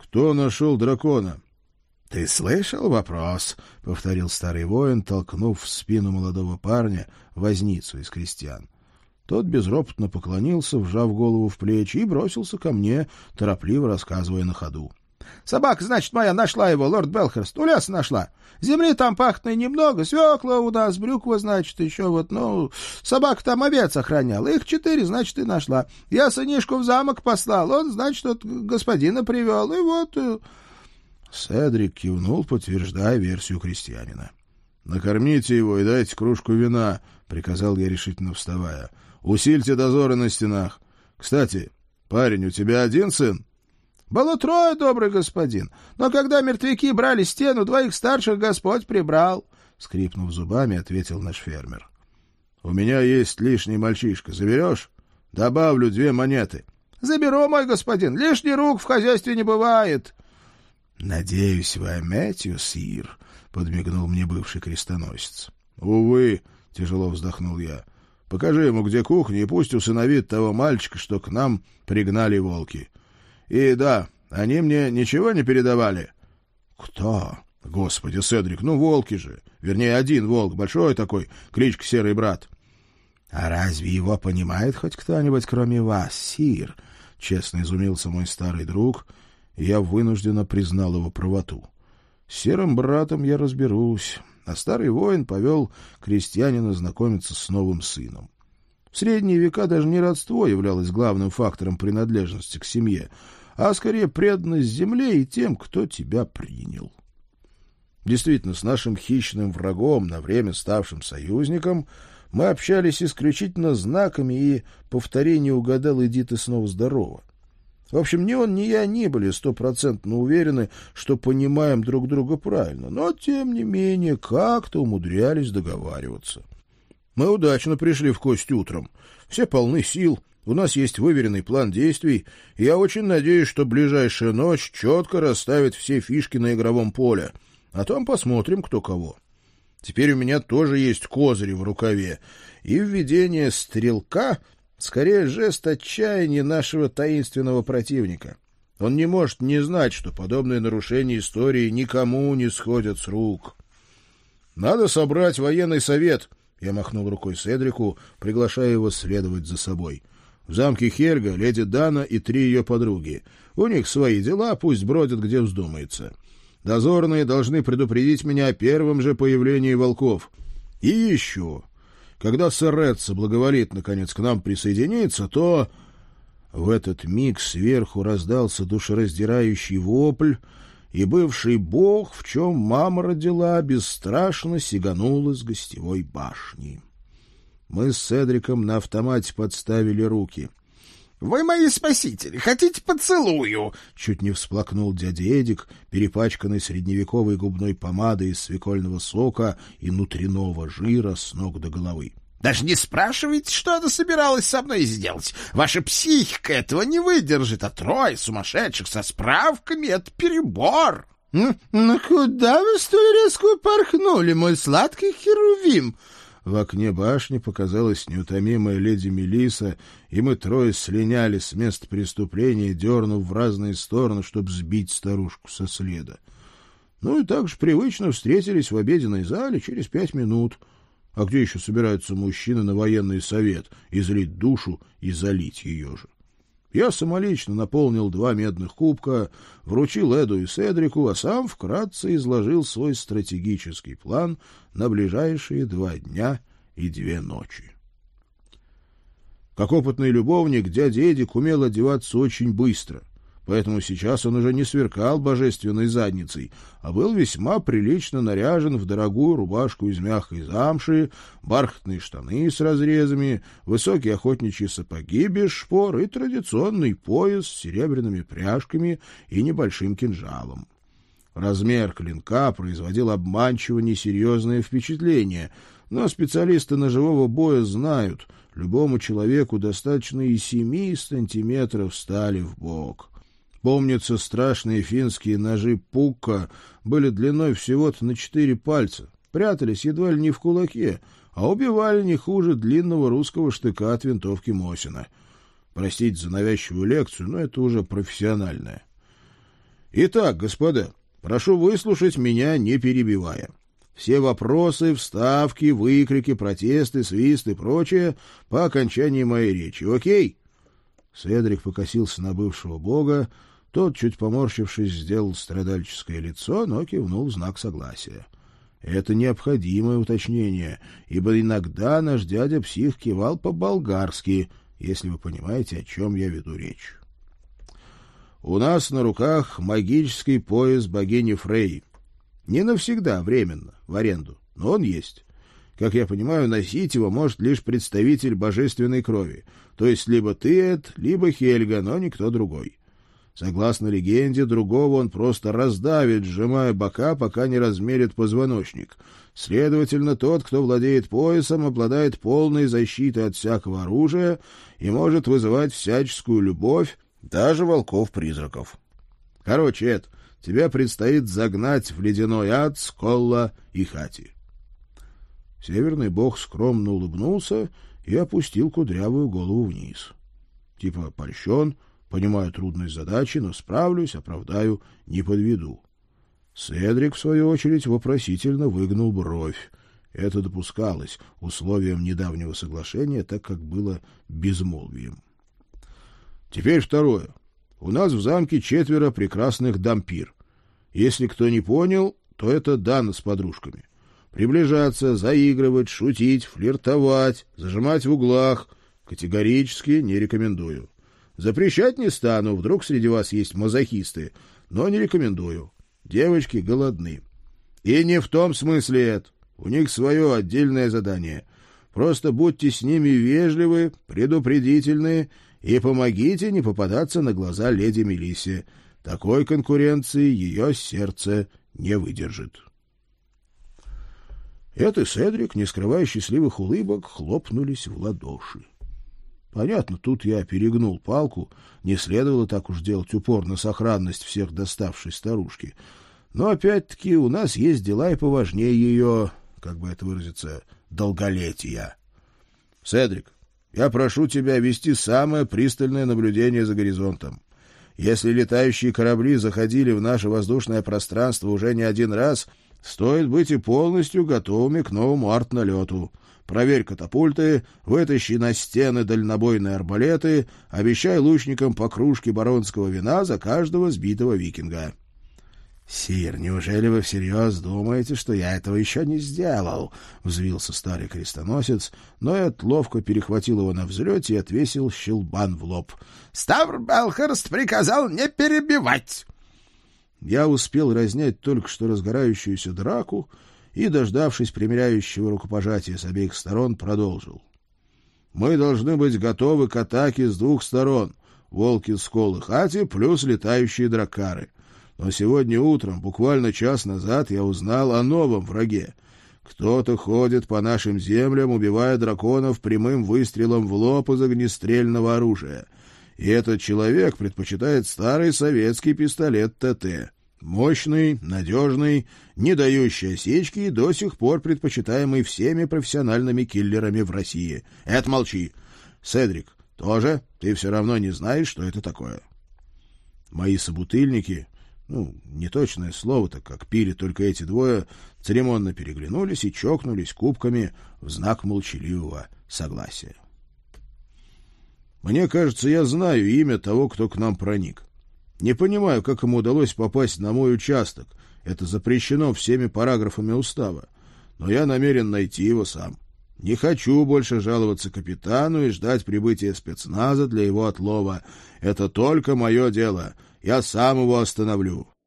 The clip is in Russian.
Кто нашел дракона? — Ты слышал вопрос? — повторил старый воин, толкнув в спину молодого парня, возницу из крестьян. Тот безропотно поклонился, вжав голову в плечи, и бросился ко мне, торопливо рассказывая на ходу. — Собака, значит, моя нашла его, лорд Белхерст, у леса нашла. Земли там пахотной немного, свекла у нас, брюква, значит, еще вот, собака там овец охраняла, их 4, значит, и нашла. Я сынишку в замок послал, он, значит, от господина привел, и вот... Седрик кивнул, подтверждая версию крестьянина. — Накормите его и дайте кружку вина, — приказал я, решительно вставая. — Усильте дозоры на стенах. Кстати, парень, у тебя один сын? — Было 3, добрый господин, но когда мертвяки брали стену, 2 старших Господь прибрал, — скрипнув зубами, ответил наш фермер. — У меня есть лишний мальчишка. Заберешь? Добавлю 2 монеты. — Заберу, мой господин. Лишний рук в хозяйстве не бывает. — Надеюсь, вы Аметью, сир, — подмигнул мне бывший крестоносец. — Увы, — тяжело вздохнул я. — Покажи ему, где кухня, и пусть усыновит того мальчика, что к нам пригнали волки. И да, они мне ничего не передавали. — Кто? — Господи, Седрик, волки же. Вернее, один волк, большой такой, кличка Серый Брат. — А разве его понимает хоть кто-нибудь, кроме вас, сир? — честно изумился мой старый друг, и я вынужденно признал его правоту. С Серым Братом я разберусь, а старый воин повел крестьянина знакомиться с новым сыном. В средние века даже не родство являлось главным фактором принадлежности к семье, а скорее преданность земле и тем, кто тебя принял. Действительно, с нашим хищным врагом, на время ставшим союзником, мы общались исключительно знаками, и повторение «угадал, иди ты снова здорово». В общем, ни он, ни я не были 100% уверены, что понимаем друг друга правильно, но, тем не менее, как-то умудрялись договариваться. Мы удачно пришли в кость утром. Все полны сил, у нас есть выверенный план действий, и я очень надеюсь, что ближайшая ночь четко расставит все фишки на игровом поле, а там посмотрим, кто кого. Теперь у меня тоже есть козыри в рукаве, и введение стрелка — скорее жест отчаяния нашего таинственного противника. Он не может не знать, что подобные нарушения истории никому не сходят с рук. «Надо собрать военный совет», — я махнул рукой Седрику, приглашая его следовать за собой. «В замке Хельга леди Дана и 3 ее подруги. У них свои дела, пусть бродят, где вздумается. Дозорные должны предупредить меня о первом же появлении волков. И еще... Когда сэр Ред соблаговолит, наконец, к нам присоединиться, то...» В этот миг сверху раздался душераздирающий вопль, и бывший бог, в чем мама родила, бесстрашно сиганул из гостевой башни. Мы с Седриком на автомате подставили руки. — Вы мои спасители, хотите поцелую? — чуть не всплакнул дядя Эдик, перепачканный средневековой губной помадой из свекольного сока и внутреннего жира с ног до головы. — Даже не спрашивайте, что она собиралась со мной сделать. Ваша психика этого не выдержит, а 3 сумасшедших со справками — это перебор. — Ну куда вы столь резко упорхнули, мой сладкий херувим? В окне башни показалась неутомимая леди Мелисса, и мы 3 слиняли с места преступления, дернув в разные стороны, чтобы сбить старушку со следа. Ну и также привычно встретились в обеденной зале через 5 минут. А где еще собираются мужчины на военный совет, излить душу и залить ее же? Я самолично наполнил 2 медных кубка, вручил Эду и Седрику, а сам вкратце изложил свой стратегический план на ближайшие 2 дня и 2 ночи. Как опытный любовник, дядя Эдик умел одеваться очень быстро, поэтому сейчас он уже не сверкал божественной задницей, а был весьма прилично наряжен в дорогую рубашку из мягкой замши, бархатные штаны с разрезами, высокие охотничьи сапоги без шпор и традиционный пояс с серебряными пряжками и небольшим кинжалом. Размер клинка производил обманчиво несерьезное впечатление, но специалисты ножевого боя знают, любому человеку достаточно и 7 сантиметров стали в бок. Помнится, страшные финские ножи Пукка были длиной всего-то на 4 пальца, прятались едва ли не в кулаке, а убивали не хуже длинного русского штыка от винтовки Мосина. Простите за навязчивую лекцию, но это уже профессиональное. Итак, господа, прошу выслушать меня, не перебивая. Все вопросы, вставки, выкрики, протесты, свист и прочее по окончании моей речи. Окей?» Седрик покосился на бывшего бога. Тот, чуть поморщившись, сделал страдальческое лицо, но кивнул в знак согласия. Это необходимое уточнение, ибо иногда наш дядя-псих кивал по-болгарски, если вы понимаете, о чем я веду речь. У нас на руках магический пояс богини Фрейи. Не навсегда, временно, в аренду, но он есть. Как я понимаю, носить его может лишь представитель божественной крови, то есть либо ты, Эд, либо Хельга, но никто другой. Согласно легенде, другого он просто раздавит, сжимая бока, пока не размерит позвоночник. Следовательно, тот, кто владеет поясом, обладает полной защитой от всякого оружия и может вызывать всяческую любовь, даже волков-призраков. Короче, Эд, тебя предстоит загнать в ледяной ад Сколла и Хати. Северный бог скромно улыбнулся и опустил кудрявую голову вниз. Типа польщен, понимаю трудность задачи, но справлюсь, оправдаю, не подведу. Седрик, в свою очередь, вопросительно выгнул бровь. Это допускалось условием недавнего соглашения, так как было безмолвием. Теперь второе. У нас в замке 4 прекрасных дампир. Если кто не понял, то это Дана с подружками. Приближаться, заигрывать, шутить, флиртовать, зажимать в углах категорически не рекомендую. Запрещать не стану, вдруг среди вас есть мазохисты, но не рекомендую. Девочки голодны. И не в том смысле, Эд. У них свое отдельное задание. Просто будьте с ними вежливы, предупредительны и помогите не попадаться на глаза леди Мелиссе. Такой конкуренции ее сердце не выдержит. Эд и Седрик, не скрывая счастливых улыбок, хлопнулись в ладоши. Понятно, тут я перегнул палку, не следовало так уж делать упор на сохранность всех доставшей старушки. Но опять-таки у нас есть дела и поважнее ее, как бы это выразиться, долголетия. Седрик, я прошу тебя вести самое пристальное наблюдение за горизонтом. Если летающие корабли заходили в наше воздушное пространство уже не один раз, стоит быть и полностью готовыми к новому арт-налету. Проверь катапульты, вытащи на стены дальнобойные арбалеты, обещай лучникам по кружке баронского вина за каждого сбитого викинга. — Сир, неужели вы всерьез думаете, что я этого еще не сделал? — взвился старый крестоносец, но Эд ловко перехватил его на взлете и отвесил щелбан в лоб. — Ставр Белхерст приказал не перебивать! Я успел разнять только что разгорающуюся драку и, дождавшись примиряющего рукопожатия с обеих сторон, продолжил. Мы должны быть готовы к атаке с 2 сторон — волки Сколл и Хати плюс летающие драккары. Но сегодня утром, буквально час назад, я узнал о новом враге. Кто-то ходит по нашим землям, убивая драконов прямым выстрелом в лоб из огнестрельного оружия. И этот человек предпочитает старый советский пистолет ТТ. Мощный, надежный, не дающий осечки и до сих пор предпочитаемый всеми профессиональными киллерами в России. Это молчи. Седрик, тоже? Ты все равно не знаешь, что это такое. Мои собутыльники, неточное слово-то, как пили только эти двое, церемонно переглянулись и чокнулись кубками в знак молчаливого согласия. Мне кажется, я знаю имя того, кто к нам проник. Не понимаю, как ему удалось попасть на мой участок. Это запрещено всеми параграфами устава. Но я намерен найти его сам. Не хочу больше жаловаться капитану и ждать прибытия спецназа для его отлова. Это только мое дело. Я сам его остановлю.